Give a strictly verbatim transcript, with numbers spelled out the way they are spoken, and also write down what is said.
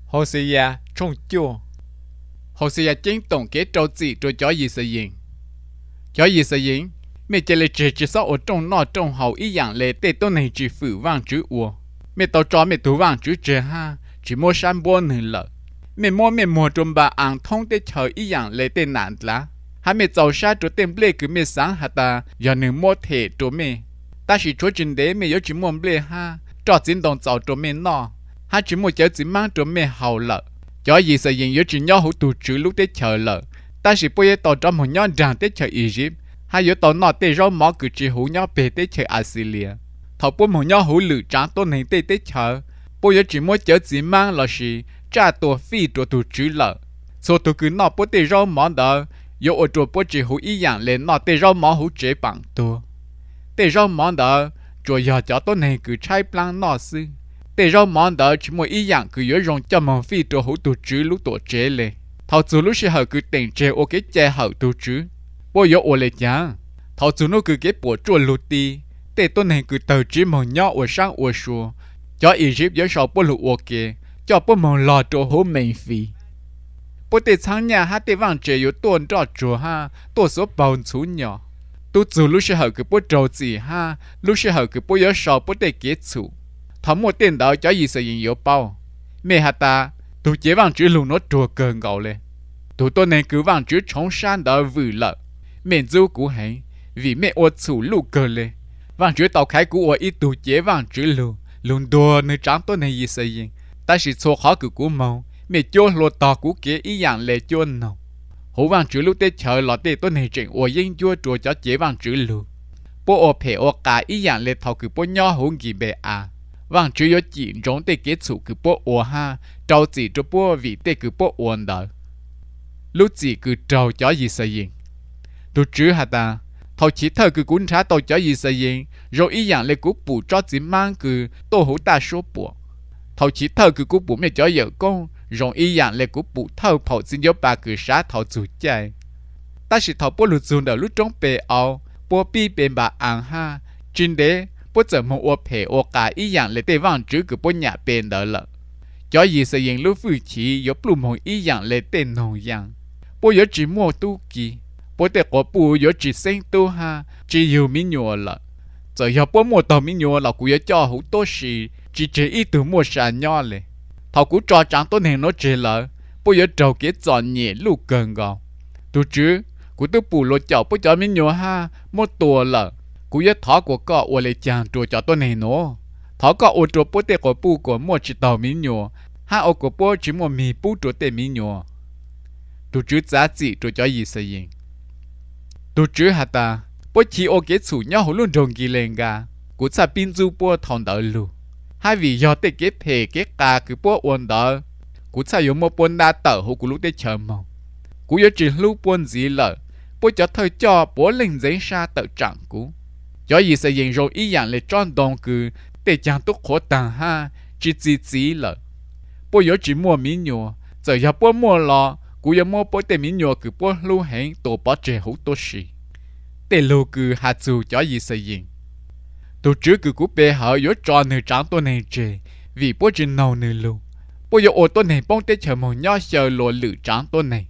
hồ sĩ ya trong chua hồ sĩ ya chính tổng kết trâu chỉ rồi cho gì sự gì cho gì sự gì mẹ chỉ lấy chỉ chỉ sao ở trong nọ trong hậu ý dạng lệ tê tôi này chỉ phụ vang chữ ua mẹ tao cho mẹ tú vang chữ chế ha chỉ mua san bua nữa lợ mẹ mua mẹ mua trong bà ăn thông tê chờ ý dạng lệ tê nạn lá hai mẹ giàu sa chỗ tem ble cứ mẹ sáng hả ta giờ nửa mua thể chỗ mẹ ta chỉ chỗ trình đế mẹ nhớ chỉ mua ble ha cho chính đồng giàu chỗ mẹ nọ hai chỉ mua cháo chỉ mang chỗ mẹ hậu lợ cho gì sự gì nhớ chỉ nhau hữu tụ chữ lúc tê chờ lợ ta chỉ bây giờ tao cho một nhau rằng tê chờ Egypt hai yếu tao nọ tê rau mỏ cứ chỉ hữu nhau bề tê chờ Assyria thầu bố một nhau hữu lử trắng tôn hình tê tê chờ bây giờ chỉ mua cháo chỉ mang là gì trả tổ phi tổ tụ chữ lợ số tụ cứ nọ bố tê rau mỏ đó yếu ở chỗ bố chỉ hữu ý dạng lên nọ tê rau mỏ hữu chế bằng tua tê rau mỏ đó rồi giờ cho tôn hình cứ trái plan nọ sư tê rau mỏ đó chỉ mua ý dạng cứ yếu rong cho mong phi tổ hữu tụ chữ lúc tổ chế lên thầu chủ lúc sẽ hở cứ tỉnh chế ô cái chế hở tụ chữ bố yếu ở lại chăng thầu chủ nó cứ cái bộ chuột lụt đi tê tôn hình cứ tờ chỉ mong nhỏ ở sang ở xua cho Egypt yếu sau bố lụt ok cho bố mong lò chỗ hữu mình phi bố tê sáng nhà hát tê vang chế yếu tuần trọ chùa ha tổ số bầu chú nhỏ tu chủ lúc sẽ hở cứ bố trâu gì ha lúc sẽ hở cứ bố yếu sau bố tê kế chủ thấm một tiền đó cho gì sự gì yếu bao mẹ hạt ta tu chế vang chữ lùng nó chùa cờ ngầu lên tu tôi nên cứ vang chữ chống san đó vử lợ mẹ du cũ hay vì mẹ ô chủ lù cờ lên vang chữ tàu khai cũ ô ít tu chế vang chữ lù lùng đùa nơi trắng tôi nên gì sự gì ta chỉ số khó cứ cũ màu mẹ cho lột tàu cũ kế ý dạng lệ cho nào hú vang chữ lúc tết chờ lọt tết tôi nên chuyện ô yên chua chùa cho chế vang chữ lù bố ô phê ô cả ý dạng lệ thầu cứ bố nhỏ hú gì bề à vang chữ yếu chỉ giống tê kết chủ cứ bố ô ha trâu chỉ cho bố vì tê cứ bố ổn đó lúc chỉ cứ trâu cho gì sự gì tôi chữ hả ta thầu chỉ thơ cứ cuốn trả tàu cho gì sự gì rồi ý dạng lệ cú bù cho chỉ mang cứ tô hú ta số bộ thầu chỉ thơ cứ cú bù mẹ cho vợ con rồi ý dạng lệ cú bù thơ phổ xin cho bà cứ sát thầu chủ chạy ta chỉ thầu bố lụt dùng đầu lúc trong bề ao bố bi bên bà ăn ha trên đế bố giờ một ô phê ô cả ý dạng lệ tê vang chữ cứ bố nhà bên đó lợ cho gì sự hiện lúc vui chỉ yếu plum một ý dạng lệ tê nồng dạng bố yếu chỉ mua tu kỳ bố tê có bù yếu chỉ sinh tu ha chỉ yếu mi nhua lợ giờ yếu bố mua tàu mi nhua là cú yếu cho hữu tô xì chỉ chỉ ý từ mua sàn nho lệ thầu cú cho trắng tôn hình nó chế lợ bố yếu trâu kế chọn nhẹ lúc gần gò tu chứ cú tu bù lô chậu bố cho mi nhua ha một tua lợ cú yếu thọ của cọ ô lệ chàng trùa cho tôn hình nó thọ cọ ô trùa bố tê có bù của mua chỉ tàu mi nhua ha ô của bố chỉ mua mì bù trùa tê mi nhua tu chứ giá trị trùa cho gì sự gì tu chứ hả ta bố chỉ ô kế chủ nhau hữu luôn rồng kỳ lên gà cú sa pin du bố thòng đỡ lù hai vị do tê kế phê kế ca cứ bố ổn đỡ cú sa yếu một bốn đa tờ hữu cú lúc tê chờ mong cú yếu chỉ lúc bốn gì lợ bố cho thời cho bố linh giấy xa tự trạng cú cho gì sự gì rồi ý dạng lệ tròn đồng cứ tê chẳng tốt khổ tàng ha chỉ chỉ chỉ lợ bố yếu chỉ mua mì nhua giờ yếu bố mua lò cú yếu mua bố tê mì nhua cứ bố lưu hẹn tổ bó trẻ hữu tốt xì tê lưu cứ hạt dù cho gì sự gì tôi trước cứ cú bê hở yếu tròn nửa trắng tôi này trẻ vì bố chỉ nâu nửa lưu bố yếu ô tôi này bông tê chờ một nhau chờ lùa lử trắng tôi này